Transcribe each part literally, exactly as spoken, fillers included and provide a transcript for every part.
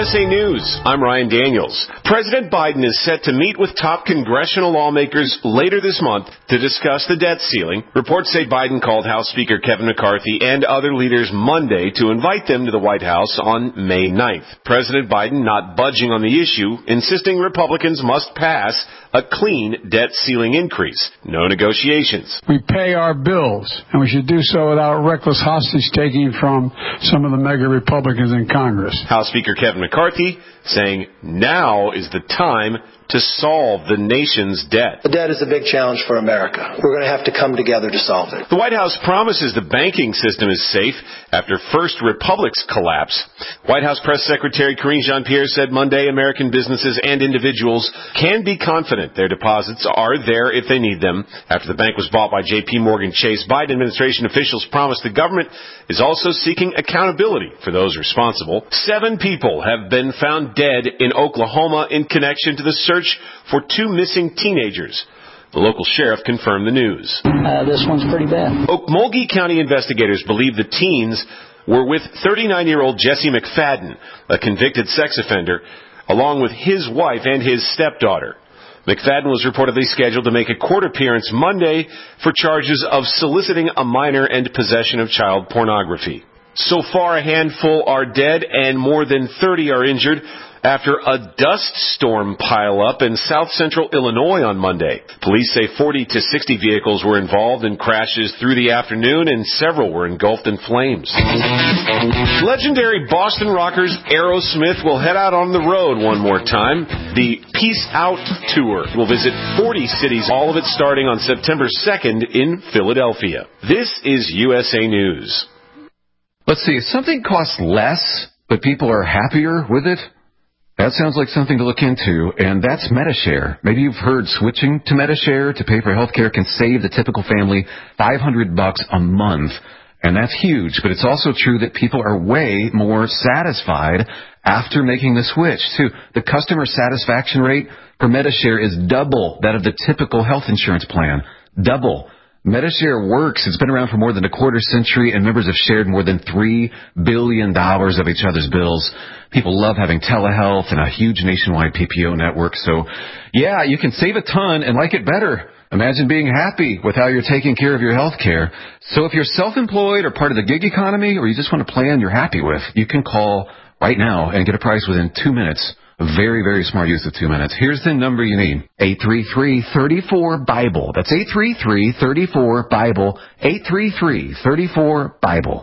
S A News, I'm Ryan Daniels. President Biden is set to meet with top congressional lawmakers later this month to discuss the debt ceiling. Reports say Biden called House Speaker Kevin McCarthy and other leaders Monday to invite them to the White House on May ninth. President Biden not budging on the issue, insisting Republicans must pass a clean debt ceiling increase. No negotiations. We pay our bills, and we should do so without reckless hostage-taking from some of the mega Republicans in Congress. House Speaker Kevin McCarthy saying now is the time to solve the nation's debt. The debt is a big challenge for America. We're going to have to come together to solve it. The White House promises the banking system is safe after First Republic's collapse. White House Press Secretary Karine Jean-Pierre said Monday American businesses and individuals can be confident their deposits are there if they need them. After the bank was bought by J P Morgan Chase, Biden administration officials promised the government is also seeking accountability for those responsible. Seven people have been found dead in Oklahoma in connection to the search for two missing teenagers. The local sheriff confirmed the news. Uh, this one's pretty bad. Okmulgee County investigators believe the teens were with thirty-nine-year-old Jesse McFadden, a convicted sex offender, along with his wife and his stepdaughter. McFadden was reportedly scheduled to make a court appearance Monday for charges of soliciting a minor and possession of child pornography. So far, a handful are dead and more than thirty are injured after a dust storm pileup in south-central Illinois on Monday. Police say forty to sixty vehicles were involved in crashes through the afternoon, and several were engulfed in flames. Legendary Boston rockers Aerosmith will head out on the road one more time. The Peace Out Tour will visit forty cities, all of it starting on September second in Philadelphia. This is U S A News. Let's see, if something costs less, but people are happier with it, that sounds like something to look into, and that's Medi-Share. Maybe you've heard switching to Medi-Share to pay for health care can save the typical family five hundred bucks a month, and that's huge. But it's also true that people are way more satisfied after making the switch, too. The customer satisfaction rate for Medi-Share is double that of the typical health insurance plan. Double. Medi-Share works. It's been around for more than a quarter century, and members have shared more than three billion dollars of each other's bills. People love having telehealth and a huge nationwide P P O network. So, yeah, you can save a ton and like it better. Imagine being happy with how you're taking care of your health care. So if you're self-employed or part of the gig economy, or you just want a plan you're happy with, you can call right now and get a price within two minutes. A very, very smart use of two minutes. Here's the number you need. eight three three, three four, BIBLE. That's eight three three, three four, BIBLE. eight three three, three four, BIBLE.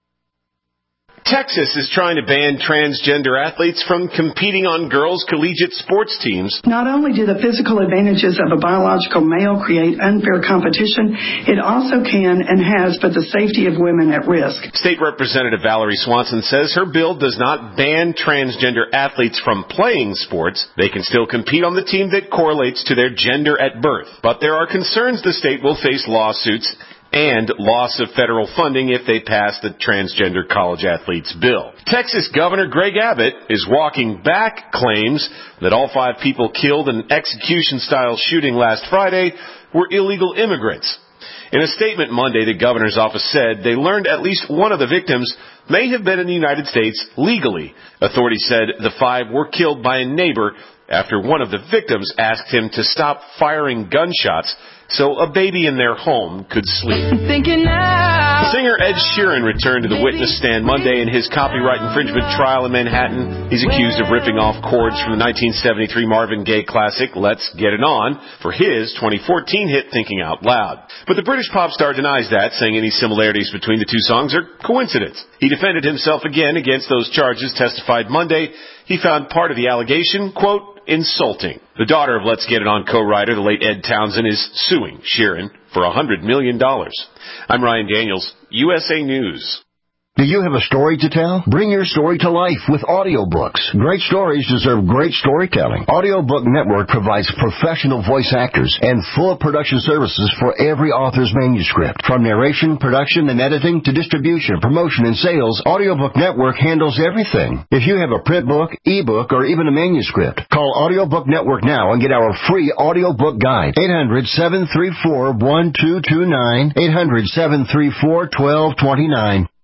Texas is trying to ban transgender athletes from competing on girls' collegiate sports teams. Not only do the physical advantages of a biological male create unfair competition, it also can and has put the safety of women at risk. State Representative Valerie Swanson says her bill does not ban transgender athletes from playing sports. They can still compete on the team that correlates to their gender at birth. But there are concerns the state will face lawsuits and loss of federal funding if they pass the transgender college athletes bill. Texas Governor Greg Abbott is walking back claims that all five people killed in an execution-style shooting last Friday were illegal immigrants. In a statement Monday, the governor's office said they learned at least one of the victims may have been in the United States legally. Authorities said the five were killed by a neighbor after one of the victims asked him to stop firing gunshots so a baby in their home could sleep. Singer Ed Sheeran returned to the witness stand Monday in his copyright infringement trial in Manhattan. He's accused of ripping off chords from the nineteen seventy-three Marvin Gaye classic Let's Get It On for his twenty fourteen hit Thinking Out Loud. But the British pop star denies that, saying any similarities between the two songs are coincidence. He defended himself again against those charges, testified Monday. He found part of the allegation, quote, insulting. The daughter of Let's Get It On co-writer, the late Ed Townsend, is suing Sheeran for one hundred million dollars. I'm Ryan Daniels, U S A News. Do you have a story to tell? Bring your story to life with audiobooks. Great stories deserve great storytelling. Audiobook Network provides professional voice actors and full production services for every author's manuscript. From narration, production, and editing to distribution, promotion, and sales, Audiobook Network handles everything. If you have a print book, ebook, or even a manuscript, call Audiobook Network now and get our free audiobook guide. eight hundred, seven three four, one two two nine, eight hundred, seven three four, one two two nine.